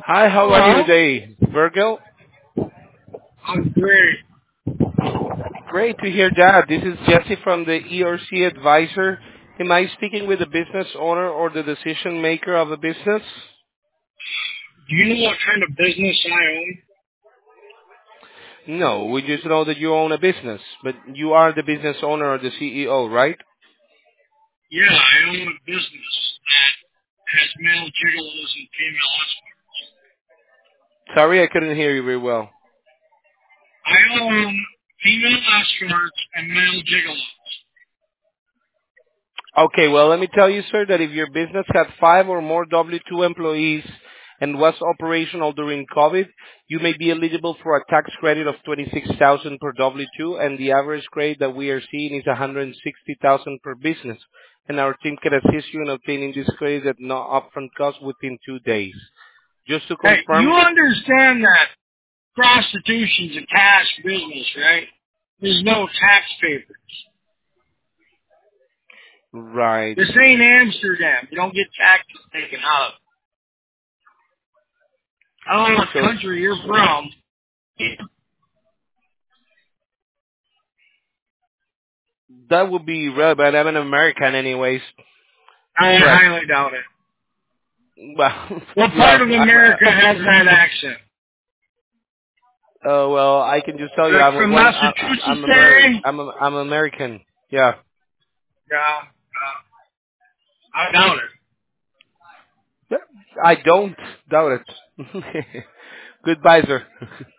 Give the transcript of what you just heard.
Hi, how are you Hello? today, Virgil? I'm great. Great to hear that. This is Jesse from the ERC Advisor. Am I speaking with the business owner or the decision maker of a business? Do you know what kind of business I own? No, we just know that you own a business, but you are the business owner or the CEO, right? Yeah, I own a business that has male gigolos and female escorts. Sorry, I couldn't hear you very well. I own female escorts and male gigolos. Okay, well, let me tell you, sir, that if your business had 5 or more W-2 employees and was operational during COVID, you may be eligible for a tax credit of 26,000 per W-2, and the average credit that we are seeing is 160,000 per business. And our team can assist you in obtaining this credit at no upfront cost within 2 days. Just to Hey, you confirm, understand that prostitution's a cash business, right? There's no tax papers. right? This ain't Amsterdam. You don't get taxes taken out of it. I don't know what So country you're from. that would be relevant. I'm an American, anyways. I But highly doubt it. well, What part well, of America has that accent? well, I can just tell you, Like from Massachusetts area? I'm American. Yeah. Yeah, I doubt it. I don't doubt it. Goodbye, sir.